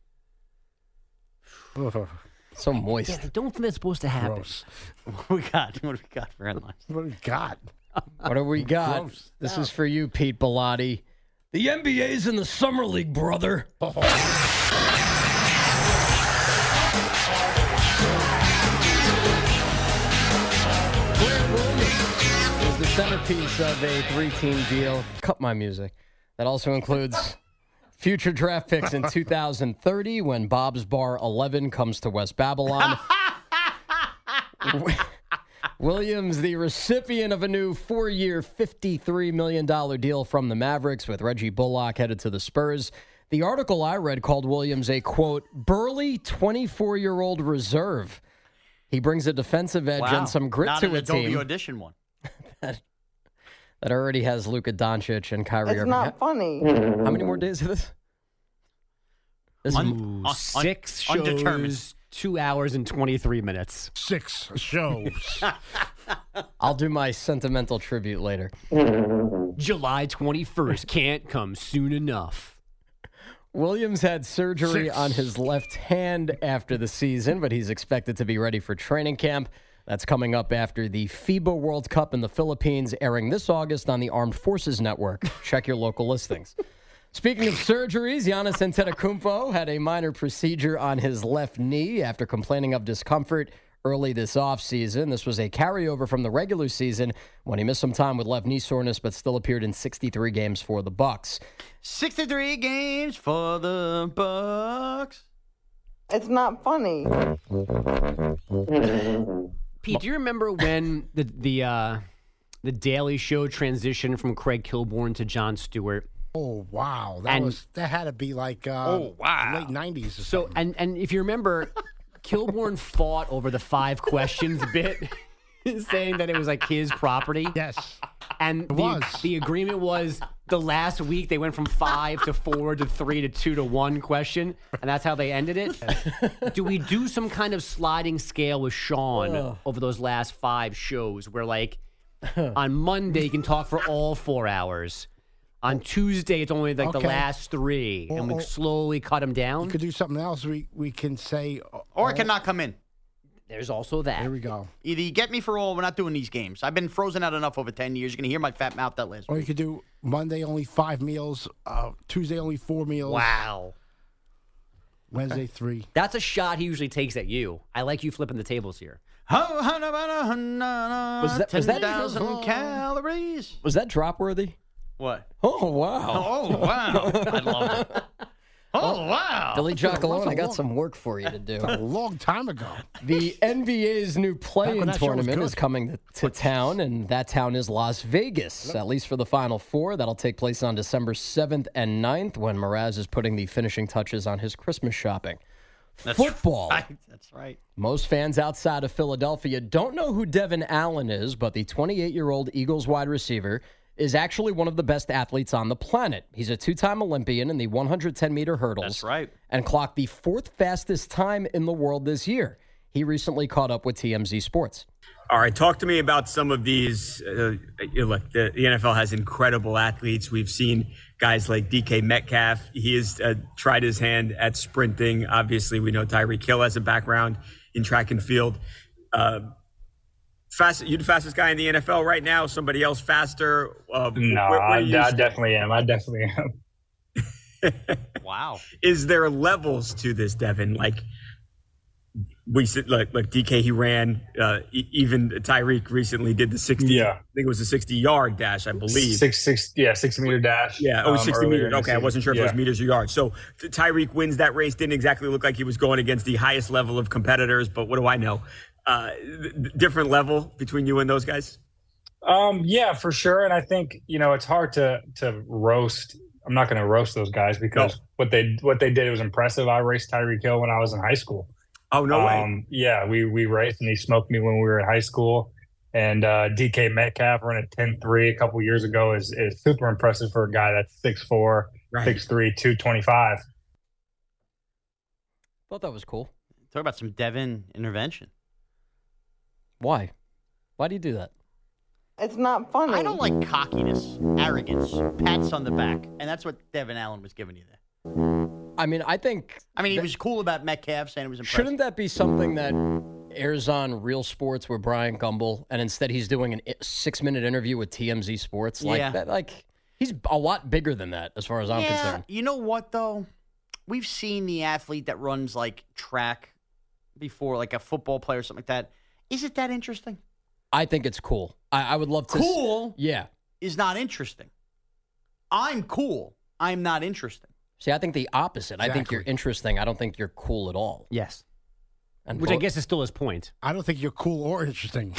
So moist. Yeah, I don't think that's supposed to happen. Gross. What we got? What do we got for headlines? What do we got? What do we got? Gross. This is for you, Pete Bellotti. The N B A's in the summer league, brother. Grant Williams is the centerpiece of a three-team deal. Cut my music. That also includes future draft picks in two thousand thirty when Bob's Bar eleven comes to West Babylon. Williams, the recipient of a new four-year, fifty-three million dollars deal from the Mavericks with Reggie Bullock headed to the Spurs. The article I read called Williams a, quote, burly twenty-four-year-old reserve. He brings a defensive edge Wow. and some grit Not to an a Adobe team Audition one. that, that already has Luka Doncic and Kyrie It's Irving. not funny. How many more days of this? This Un- is un- un- Six undetermined. shows, two hours and twenty-three minutes. Six shows. I'll do my sentimental tribute later. July twenty-first can't come soon enough. Williams had surgery Six. on his left hand after the season, but he's expected to be ready for training camp. That's coming up after the FIBA World Cup in the Philippines, airing this August on the Armed Forces Network. Check your local listings. Speaking of surgeries, Giannis Antetokounmpo had a minor procedure on his left knee after complaining of discomfort early this offseason. This was a carryover from the regular season when he missed some time with left knee soreness, but still appeared in sixty-three games for the Bucks. sixty-three games for the Bucks. It's not funny. Pete, do you remember when the the uh, the Daily Show transitioned from Craig Kilborn to Jon Stewart? Oh wow, that And- was that had to be like uh, Oh, wow. late nineties. Or So, something. and and if you remember, Kilborn fought over the five questions bit, saying that it was like his property. Yes, and the, was. the agreement was the last week they went from five to four to three to two to one question, and that's how they ended it. Do we do some kind of sliding scale with Sean Ugh. over those last five shows, where like on Monday you can talk for all four hours? On Tuesday, it's only like the Okay. last three, and we Or- or- slowly cut them down. You could do something else. We we can say, Or it cannot come in. There's also that. There we go. Either you get me for all, we're not doing these games. I've been frozen out enough over ten years. You're going to hear my fat mouth that last Or you week. could do Monday only five meals, uh, Tuesday only four meals. Wow. Wednesday three. That's a shot he usually takes at you. I like you flipping the tables here. Was that- was that- ten thousand calories. Was that drop worthy? What? Oh, wow. Oh, wow. I love it. Oh, wow. Billy That's Giacalone, a I got long- some work for you to do. A long time ago. The N B A's new Back play-in when that show was tournament good. is coming to, to town, and that town is Las Vegas, at least for the Final Four. That'll take place on December seventh and ninth when Mraz is putting the finishing touches on his Christmas shopping. That's Football. right. That's right. Most fans outside of Philadelphia don't know who Devin Allen is, but the twenty-eight-year-old Eagles wide receiver is actually one of the best athletes on the planet. He's a two-time Olympian in the one hundred ten meter hurdles. That's right. And clocked the fourth fastest time in the world this year. He recently caught up with T M Z Sports. All right, talk to me about some of these. Uh, look, the, the N F L has incredible athletes. We've seen guys like D K Metcalf. He has uh, tried his hand at sprinting. Obviously, we know Tyreek Hill has a background in track and field. Uh, fast, you the fastest guy in the N F L right now? Somebody else faster? Uh, No, where- where I, you I stand? definitely am. I definitely am. Wow. Is there levels to this, Devin? Like we said, like like D K, he ran. Uh, e- even Tyreek recently did the sixty. Yeah. I think it was a sixty-yard dash, I believe. Six, six, yeah, sixty meter dash. Yeah, oh, um, sixty earlier meters. in the Okay, I season. wasn't sure if it was Yeah. meters or yards. So Ty- Tyreek wins that race. Didn't exactly look like he was going against the highest level of competitors, but what do I know? Uh, th- th- different level between you and those guys? Um, yeah, for sure. And I think, you know, it's hard to to roast. I'm not going to roast those guys because No. what they what they did was impressive. I raced Tyreek Hill when I was in high school. Oh, no way. Um, yeah, we we raced and he smoked me when we were in high school. And uh, D K Metcalf running a ten three a couple years ago is is super impressive for a guy that's six four, Right. six three, two twenty-five. Thought that was cool. Talk about some Devin intervention. Why? Why do you do that? It's not funny. I don't like cockiness, arrogance, pats on the back. And that's what Devin Allen was giving you there. I mean, I think. I mean, he that- was cool about Metcalf, saying it was impressive. Shouldn't that be something that airs on Real Sports with Brian Gumbel, and instead he's doing a six-minute interview with T M Z Sports? Like Yeah. that, like he's a lot bigger than that, as far as I'm yeah, concerned. you know what, though? We've seen the athlete that runs, like, track before, like a football player or something like that. Is it that interesting? I think it's cool. I, I would love to. s- Cool yeah. is not interesting. I'm cool. I'm not interesting. See, I think the opposite. I think Exactly. you're interesting. I don't think you're cool at all. Yes. And Which I bo- guess is still his point. I don't think you're cool or interesting.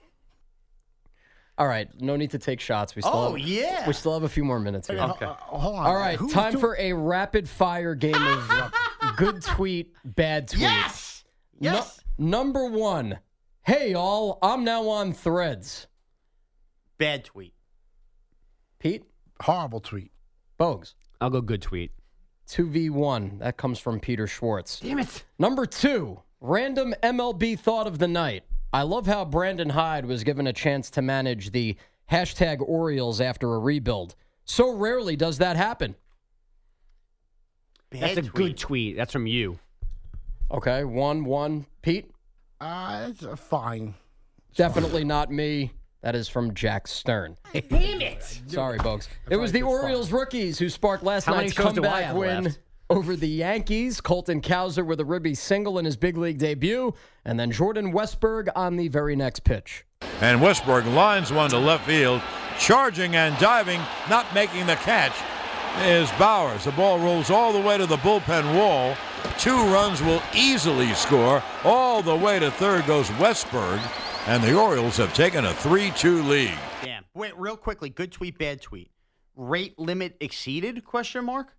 All right, no need to take shots. We still Oh, have, yeah. we still have a few more minutes here. Okay. Uh, hold on. All right, Who's time doing- for a rapid fire game of uh, good tweet, bad tweet. Yes! Nu- Yes! number one. Hey, all, I'm now on Threads. Bad tweet. Pete? horrible tweet. Bogues. I'll go good tweet. two v one. That comes from Peter Schwartz. Damn it. Number two. Random M L B thought of the night. I love how Brandon Hyde was given a chance to manage the hashtag Orioles after a rebuild. So rarely does that happen. That's a good tweet. That's from you. Okay, one, one. Pete? Uh, it's uh, fine. Definitely not me. That is from Jack Stern. Damn it. Sorry, folks. It was the Orioles rookies who sparked last How many night's shows do I comeback have win left? over the Yankees. Colton Cowser with a ribby single in his big league debut, and then Jordan Westberg on the very next pitch. And Westberg lines one to left field, charging and diving, not making the catch, is Bowers. The ball rolls all the way to the bullpen wall. Two runs will easily score. All the way to third goes Westberg, and the Orioles have taken a three two lead. Damn. Wait, real quickly. Good tweet, bad tweet. Rate limit exceeded? Question mark.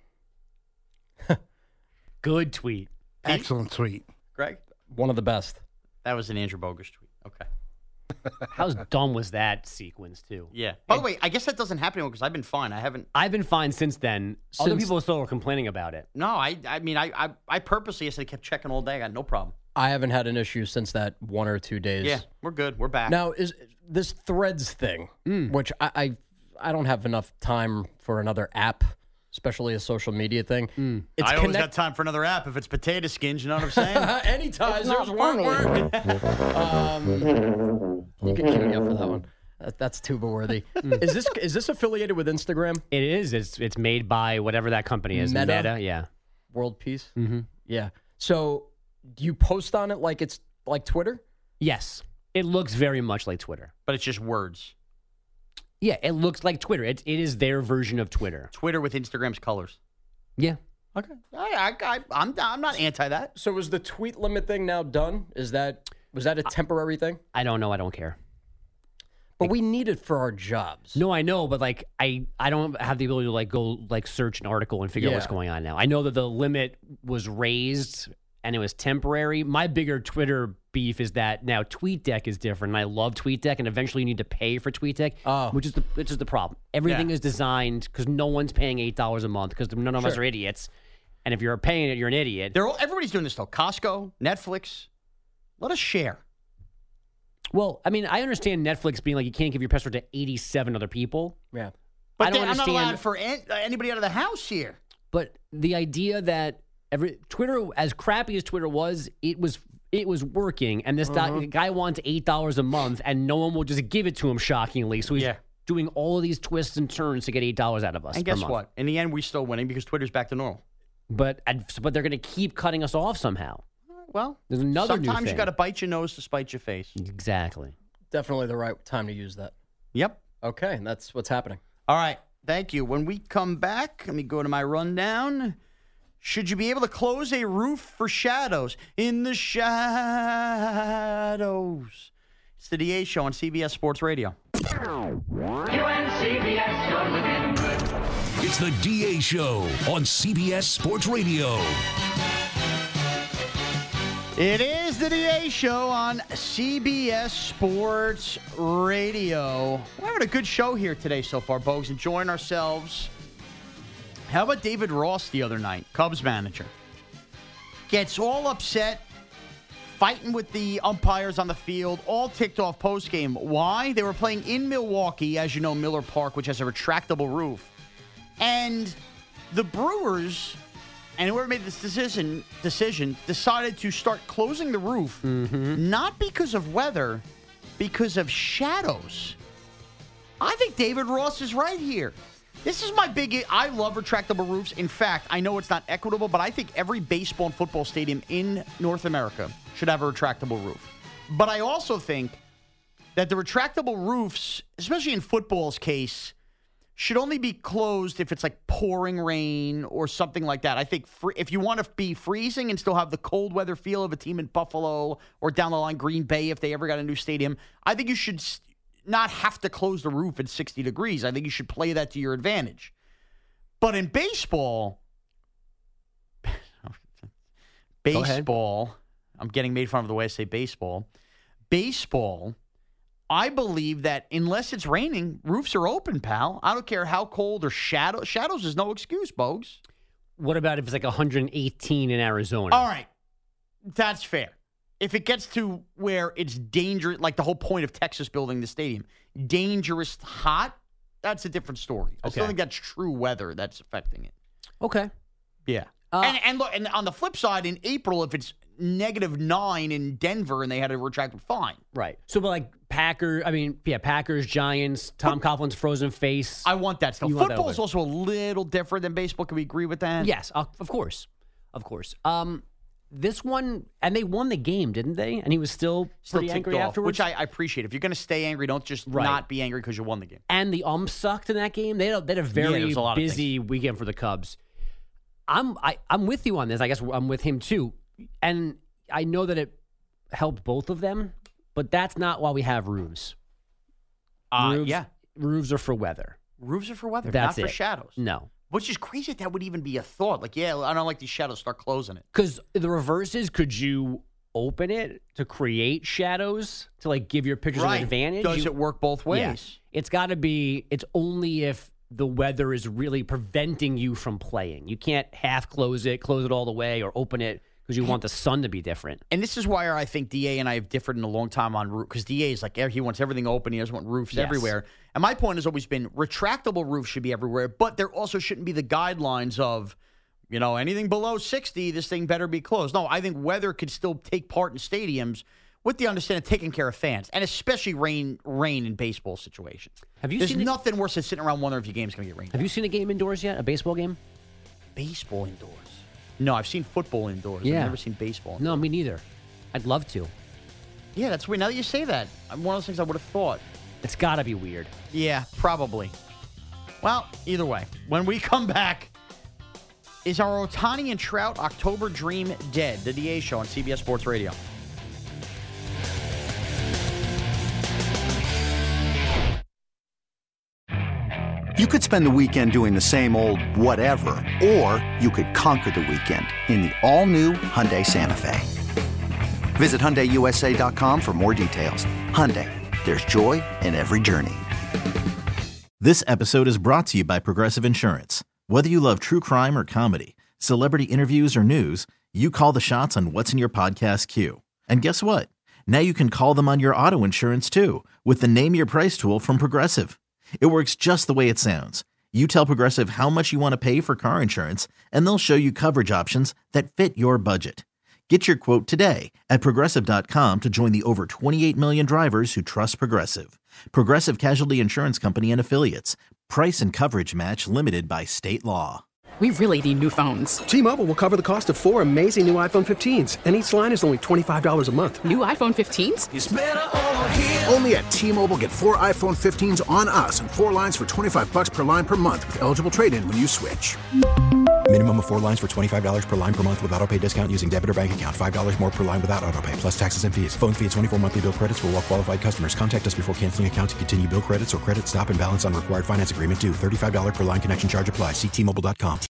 Good tweet. Excellent tweet. Greg? One of the best. That was an Andrew Bogus tweet. Okay. How dumb was that sequence, too? Yeah. By the way, I guess that doesn't happen anymore because I've been fine. I haven't. I've been fine since then. Other Since- people still are complaining about it. No, I. I mean, I. I, I purposely yesterday kept checking all day. I got no problem. I haven't had an issue since that one or two days. Yeah, we're good. We're back. Now, is this Threads thing, which I, I I don't have enough time for another app, especially a social media thing. It's I always connect- got time for another app if it's potato skins. You know what I'm saying? Anytime. It's not There's one funny. word. um, you can keep me up for that one. That, that's tuba worthy. Is this is this affiliated with Instagram? It is. It's it's made by whatever that company is. Meta? Meta yeah. World Peace? Mm-hmm. Yeah. So do you post on it like it's like Twitter? Yes. It looks very much like Twitter. But it's just words. Yeah, it looks like Twitter. It, it is their version of Twitter. Twitter with Instagram's colors. Yeah. Okay. I, I, I, I'm I'm not anti that. So is the tweet limit thing now done? Is that was that a temporary thing? I don't know. I don't care. But we need it for our jobs. No, I know, but like I, I don't have the ability to like go like search an article and figure out what's Yeah. going on now. I know that the limit was raised and it was temporary. My bigger Twitter beef is that now TweetDeck is different, and I love TweetDeck, and eventually you need to pay for TweetDeck, Oh. which is the which is the problem. Everything Yeah. is designed because no one's paying eight dollars a month because none of us Sure. are idiots, and if you're paying it, you're an idiot. They're all, everybody's doing this though. Costco, Netflix. Let us share. Well, I mean, I understand Netflix being like you can't give your password to eighty-seven other people. Yeah. But I don't they, I'm not understand. allowed for an, uh, anybody out of the house here. But the idea that every Twitter, as crappy as Twitter was, it was it was working, and this Mm-hmm. di- guy wants eight dollars a month, and no one will just give it to him. Shockingly, so he's Yeah. doing all of these twists and turns to get eight dollars out of us. And per guess month. what? In the end, we're still winning because Twitter's back to normal. But but they're going to keep cutting us off somehow. Well, There's another new sometimes you thing. got to bite your nose to spite your face. Exactly. Definitely the right time to use that. Yep. Okay, and that's what's happening. All right. Thank you. When we come back, let me go to my rundown. Should you be able to close a roof for shadows? In the shadows. It's the D A Show on C B S Sports Radio. It's the D A Show on C B S Sports Radio. It is the D A Show on C B S Sports Radio. We're having a good show here today so far, Bogues. Enjoying ourselves. How about David Ross the other night, Cubs manager? Gets all upset, fighting with the umpires on the field, all ticked off postgame. Why? They were playing in Milwaukee, as you know, Miller Park, which has a retractable roof. And the Brewers, and whoever made this decision, decision decided to start closing the roof, not because of weather, because of shadows. I think David Ross is right here. This is my big... I love retractable roofs. In fact, I know it's not equitable, but I think every baseball and football stadium in North America should have a retractable roof. But I also think that the retractable roofs, especially in football's case, should only be closed if it's like pouring rain or something like that. I think free, if you want to be freezing and still have the cold weather feel of a team in Buffalo or down the line Green Bay if they ever got a new stadium, I think you should not have to close the roof at sixty degrees. I think you should play that to your advantage. But in baseball, baseball, I'm getting made fun of the way I say baseball. Baseball, I believe that unless it's raining, roofs are open, pal. I don't care how cold or shadow. Shadows is no excuse, Bogues. What about if it's like one hundred eighteen in Arizona? All right. That's fair. If it gets to where it's dangerous, like the whole point of Texas building the stadium, dangerous hot, that's a different story. I still Okay. think that's true weather that's affecting it. Okay. Yeah. Uh, and and look, and on the flip side, in April, if it's negative nine in Denver and they had a retracted fine. Right. So, but like Packers, I mean, yeah, Packers, Giants, Tom Coughlin's frozen face. I want that stuff. You want that Football is over. also a little different than baseball. Can we agree with that? Yes, uh, of course. Of course. Um, this one, and they won the game, didn't they? And he was still Still pretty ticked angry off, afterwards. which I, I appreciate. If you're going to stay angry, don't just Right. not be angry because you won the game. And the umps sucked in that game. They had a, they had a Yeah, very there was a lot of busy weekend for the Cubs. I'm I, I'm with you on this. I guess I'm with him too. And I know that it helped both of them, but that's not why we have roofs. Uh, roofs yeah. roofs are for weather. Roofs are for weather, That's not for it. shadows. No. Which is crazy that, that would even be a thought. Like, yeah, I don't like these shadows. Start closing it. Because the reverse is, could you open it to create shadows to like give your pictures Right. an advantage? Does You- it work both ways? Yeah. It's got to be. It's only if the weather is really preventing you from playing. You can't half close it, close it all the way, or open it because you want the sun to be different. And this is why I think D A and I have differed in a long time on roof. Because D A is like, yeah, he wants everything open. He doesn't want roofs Yes. everywhere. And my point has always been retractable roofs should be everywhere, but there also shouldn't be the guidelines of, you know, anything below sixty, this thing better be closed. No, I think weather could still take part in stadiums with the understanding of taking care of fans, and especially rain rain in baseball situations. Have you There's seen it- nothing worse than sitting around wondering if your game's going to get rained. Have you seen a game indoors yet? A baseball game? Baseball indoors? No, I've seen football indoors. Yeah. I've never seen baseball. No, me neither. I'd love to. Yeah, that's weird. Now that you say that, I'm one of those things I would have thought. It's got to be weird. Yeah, probably. Well, either way, when we come back, is our Ohtani and Trout October dream dead? The D A Show on C B S Sports Radio. You could spend the weekend doing the same old whatever, or you could conquer the weekend in the all-new Hyundai Santa Fe. Visit Hyundai U S A dot com for more details. Hyundai, there's joy in every journey. This episode is brought to you by Progressive Insurance. Whether you love true crime or comedy, celebrity interviews or news, you call the shots on what's in your podcast queue. And guess what? Now you can call them on your auto insurance too with the Name Your Price tool from Progressive. It works just the way it sounds. You tell Progressive how much you want to pay for car insurance, and they'll show you coverage options that fit your budget. Get your quote today at Progressive dot com to join the over twenty-eight million drivers who trust Progressive. Progressive Casualty Insurance Company and Affiliates. Price and coverage match limited by state law. We really need new phones. T-Mobile will cover the cost of four amazing new iPhone fifteens, and each line is only twenty-five dollars a month. New iPhone fifteens? It's better over here. Only at T-Mobile, get four iPhone fifteens on us and four lines for twenty-five bucks per line per month with eligible trade-in when you switch. Minimum of four lines for twenty-five dollars per line per month with autopay discount using debit or bank account. five dollars more per line without autopay, plus taxes and fees. Phone fee at twenty-four monthly bill credits for well-qualified customers. Contact us before canceling account to continue bill credits or credit stop and balance on required finance agreement due. thirty-five dollars per line connection charge applies. See T Mobile dot com.